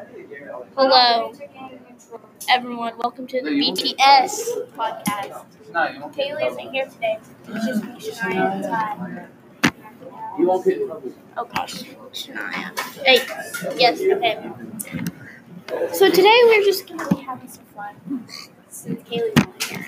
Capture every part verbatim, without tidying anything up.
Hello, everyone. Welcome to the B T S podcast. Kaylee isn't here today. It's just me, Shania, and Ty. You won't get in trouble. Okay, Shania. Hey, yes, okay. So today we're just going to be having some fun. Since Kaylee's not here.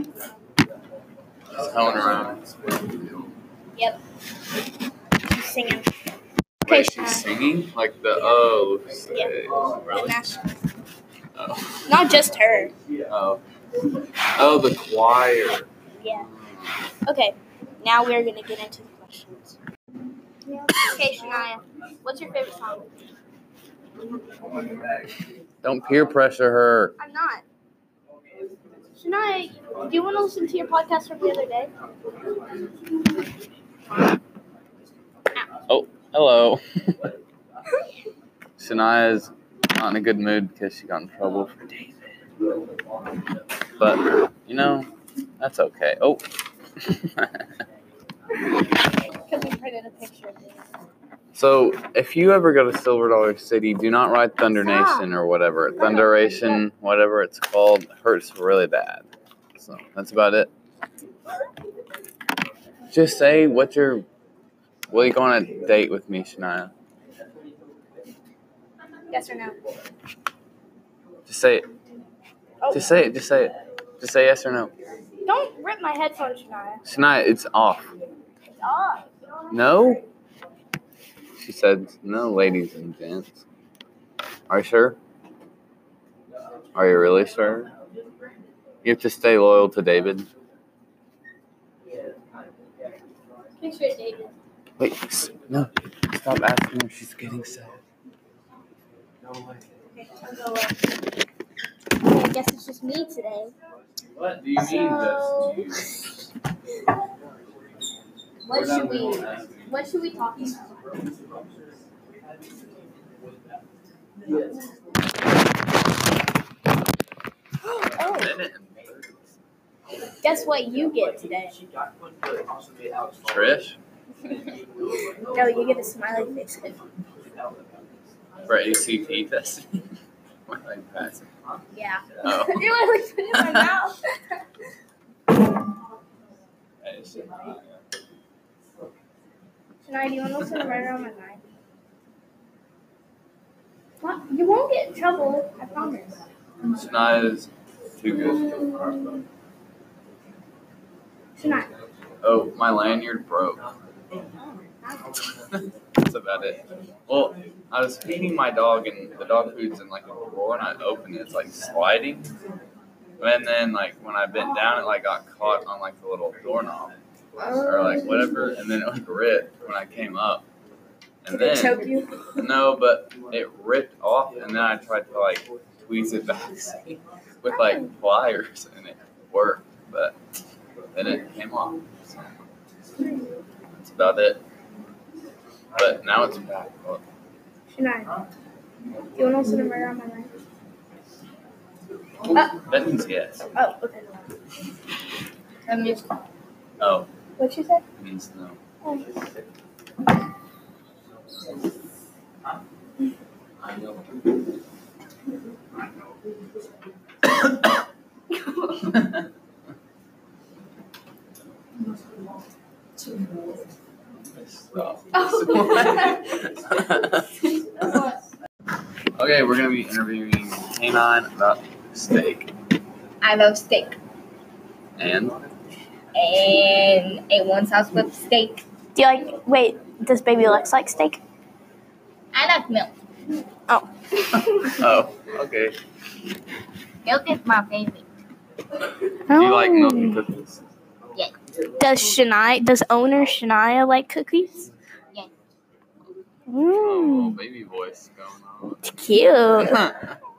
Telling around. Yep. She's singing. Okay, Wait, she's singing? Like the oh. Say, Yeah. really? National. Oh. Not just her. Oh. Oh, the choir. Yeah. Okay, now we're going to get into the questions. Okay, Shania, what's your favorite song? Don't peer pressure her. I'm not. Shania, do you want to listen to your podcast from the other day? Oh, hello. Shania's not in a good mood because she got in trouble for David. But, you know, that's okay. Oh. Because we printed a picture of it. So, if you ever go to Silver Dollar City, do not write Thunder Stop. Nation or whatever. Thunderation, whatever it's called, hurts really bad. So, that's about it. Just say what you're... Will you go on a date with me, Shania? Yes or no? Just say it. Oh, Just say it. Just say it. Just say yes or no. don't rip my headphones, Shania. Shania, it's off. It's off. No? She said no, ladies and gents. Are you sure? Are you really sure? You have to stay loyal to David. Picture of David. Wait, no. Stop asking her. She's getting sad. Okay, I'll go away. Okay, I guess it's just me today. What do you So- mean this? What should we, what should we talk about? Oh, guess what you get today? Trish? No, you get a smiley face. For A C T testing? What, like that? Yeah. Oh. You want to put it in my mouth? Shania, do you want to listen to Murder on My Mind? What? You won't get in trouble, I promise. Shania's too good. Shania. Oh, my lanyard broke. That's about it. Well, I was feeding my dog, and the dog food's in like a drawer, and I opened it. It's like sliding. And then, like, when I bent down, it like got caught on like the little doorknob or like whatever, and then it was ripped when I came up. And Did it then choke you? no, but it ripped off, and then I tried to like tweeze it back with like pliers, and it worked, but then it came off. So that's about it. But now it's back. Well, Shania, do you want to listen to Murder on My Mind? that means yes. Oh, okay. I'm just. Oh, What'd you say? it means no. Oh. Stop. Okay, we're gonna be interviewing Canine about steak. I love steak. And And a one sauce with steak. Do you like, wait, does Baby Lex like steak? I like milk. Oh. oh, okay. Milk is my favorite. Do you like milk and cookies? Yes. Does Shania, does owner Shania like cookies? Yes. Oh, Mmm, baby voice going on. cute. oh,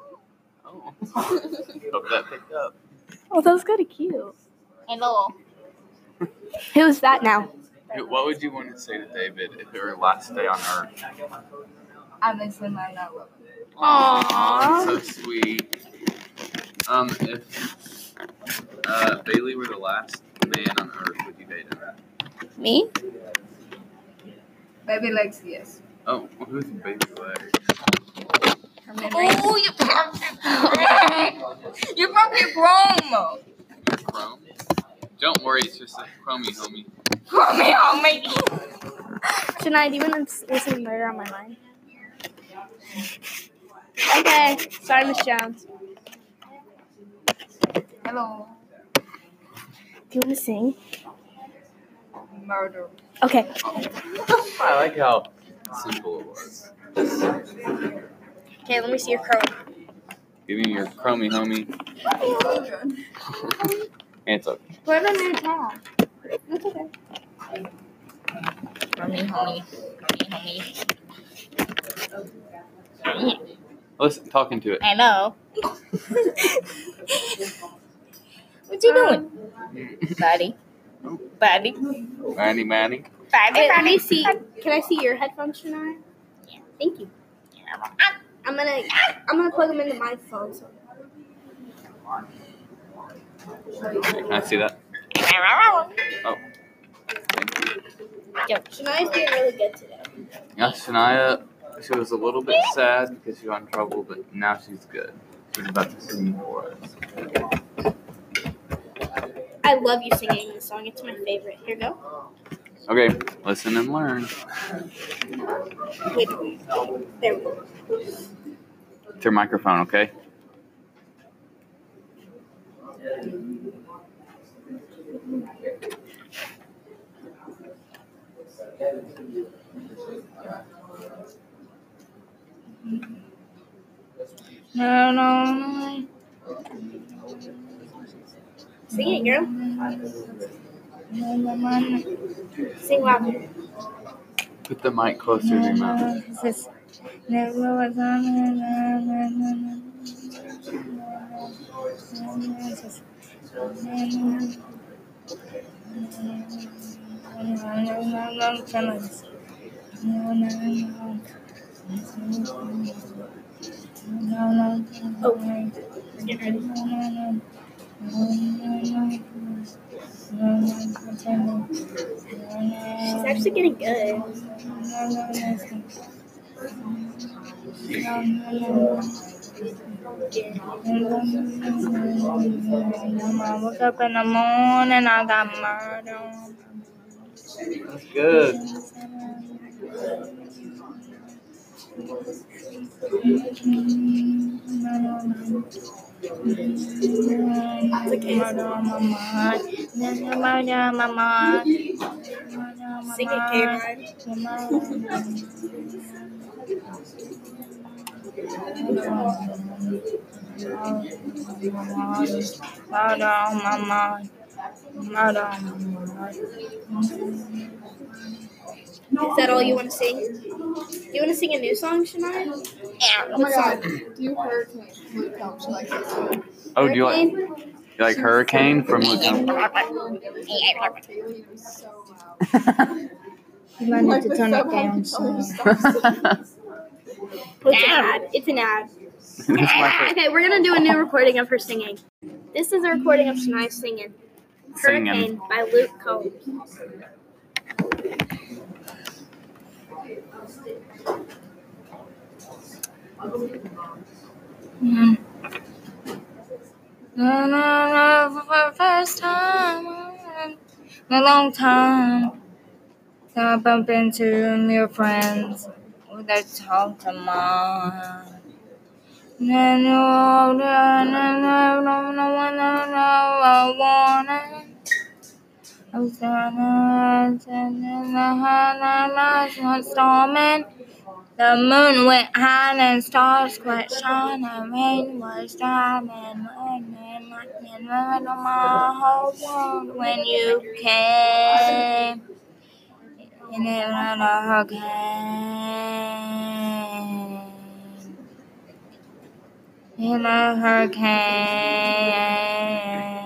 hope that picked up. Oh, that was kind of cute. Hello. Who's that now? Hey, what would you want to say to David if it were your last day on Earth? I miss him. I love him. Aww. So sweet. Um, if uh, Bailey were the last man on Earth, would you date him? Me? Baby Lex, yes. Oh, who's Baby Lex? Oh, you broke your You broke your Chrome. Chrome? Don't worry, it's just a Chromie homie. Chromie homie. Shania, do you want to listen to Murder on My Mind? Okay. Sorry, Miss Jones. Hello. Do you want to sing? Murder. Okay. I like how simple it was. Okay, let me see your Chrome. Give me your Chromie homie. It's okay. Put it on your tab. That's okay. Chromie homie. Chromie homie. Listen, talking to it. Hello. What you doing? Buddy. Buddy. Manny, Manny. Buddy. Wait, let me see. Can I see your headphones, Shania? Yeah. Thank you. I'm gonna I'm gonna plug them into my phone. So. Can I see that? Oh. Thank you. Shania's doing really good today. Yeah, Shania, she was a little bit sad because she got in trouble, but now she's good. She's about to sing for us. I love you singing this song. It's my favorite. Here you go. Okay, listen and learn. Wait, there we go. It's your microphone, okay? No, no, no. Sing it, girl. Sing louder. Put the mic closer to your mouth. Never was Oh, get ready. She's actually getting good. I woke up in the morning, I got murdered. That's good. Murder on my mind. Murder on my mind. Sing it, K-Ride. Murder on my mind. Murder on my mind. Is that all you want to sing? Do you want to sing a new song, Shania? Yeah. Oh my god, do you hurricane? Luke Combs, she likes that song. Oh, do you like Hurricane? you like Hurricane from Luke Combs? Kaylee was so loud. You might Like need to the turn it sub down had to tell her to some. stop. It's an ad. It's an ad. This is my favorite. Okay, we're gonna do a new recording of her singing. This is a recording of Shania singing. Singing. Hurricane by Luke Combs. Mm. No, no, no, for the first time in a long time. So I bump into new friends with a talk to mine. No, no, no, no, no, no, no, one, no, no, I want it. I was gonna send in the highlights, not storming. The moon went high and stars quite shining. Rain was driving, lightning, lightning, right on my whole world when you came. In it like a hurricane. In a hurricane.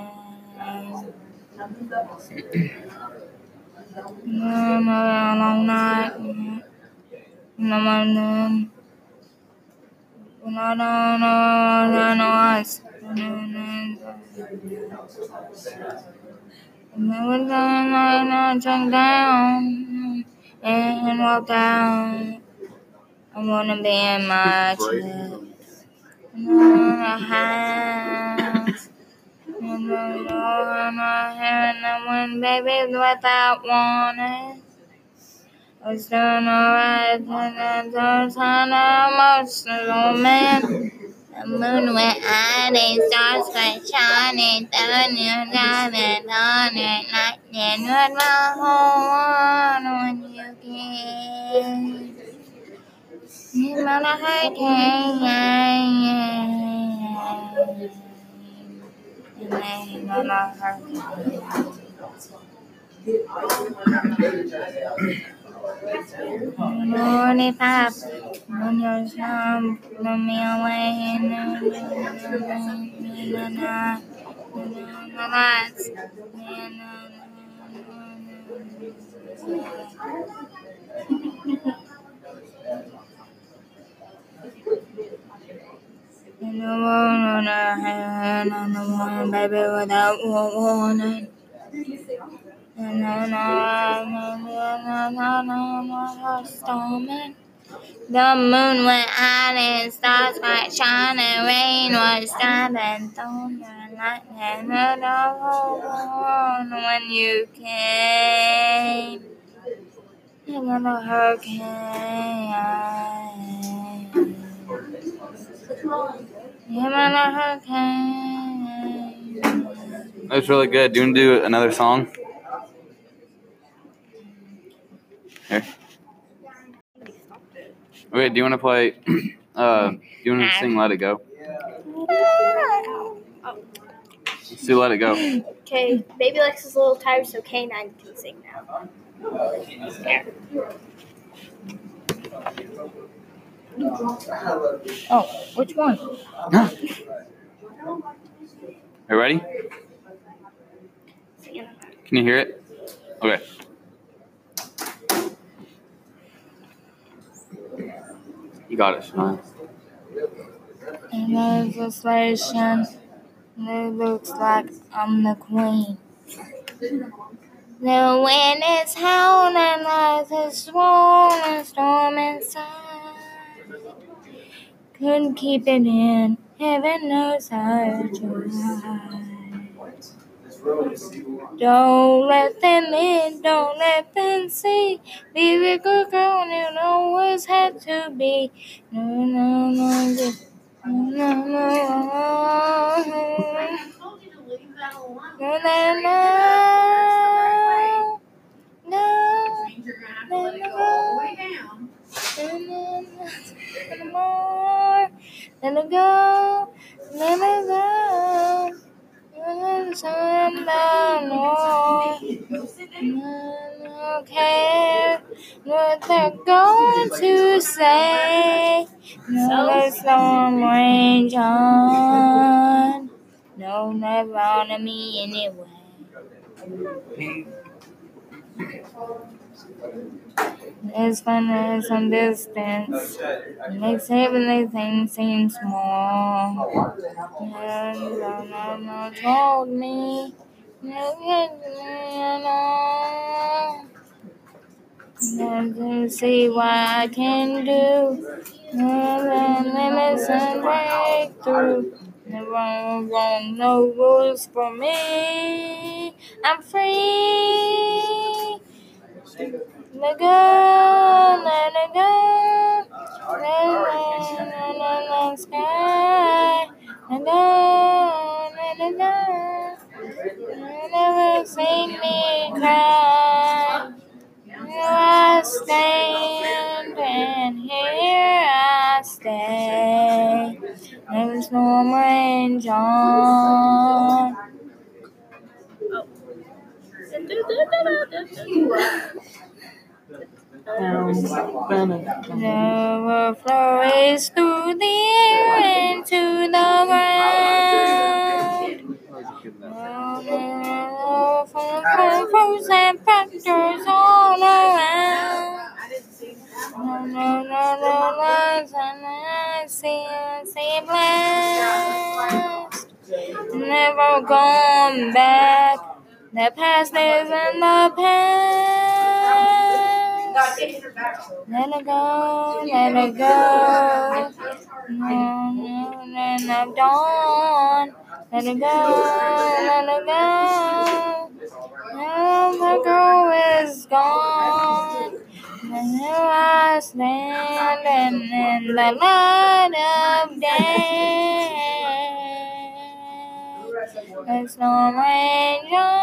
No, no, a long night. No, no, no. No, no, no, no, no, ice. No, no, no. Never done, I drink down and walk down. I wanna be in my chest. I wanna house. I don't know my hair and I want babies without wanting. I was doing alright and I on a emotional man. The moon went out and stars were shining. Down and down and on and lightning with my whole world when you came. You might have hurricane. You may not hurricane. Morning pop, when you're slum, blow me away and baby without warning. And then I storming. The moon went out and stars were shining. Rain was dropping, thunder and lightning. And the whole world when you came. You got a hurricane. You got a hurricane. That was really good. Do you want to do another song? Here. Wait, do you want to play? Uh, do you want to sing "Let It Go"? Let's do "Let It Go." Okay, Baby Lex is a little tired, so K nine can sing now. Oh, which one? Huh? Are you ready? Can you hear it? Okay. You got it, Shania. In legislation, it looks like I'm the queen. The wind is howling like a swollen storm inside. Couldn't keep it in, heaven knows I tried. Don't let them in, don't let them see. Be a good girl, you always had to be. No, no, no, no, no, no, no, no, no, no, let it go, let it go. Some don't care what they're going to say. No, there's no range on. No, never on me anyway. It's fun at some distance. It makes everything seem small. And no, no, no, told me. To see what I can do. Limits and breakthrough. The wrong, wrong, no rules for me. I'm free. Let it go, let it go. Let it go, let it sky. Let it go, let it go. You never seen me cry. Here I stand, and here I stay. There's no range on. Never flows through the air into the ground. No, from fruits and factors all around. No, no, no, no, lies and I see, I see blessed. Never gone back. The past is in the past. Let it go, let it go. No, no, then I'm done. Let it go, let it go. Now the girl is gone. And here I stand in the light of day. There's no ranger.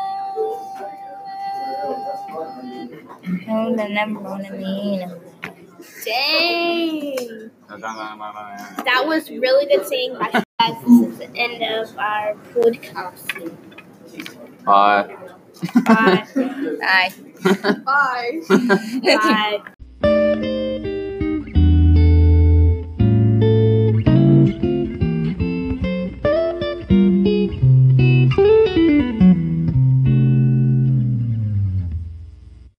No, they're never gonna mean. Dang. That was really good singing by you guys. This is the end of our podcast. Bye. Bye. Bye. Bye. Bye.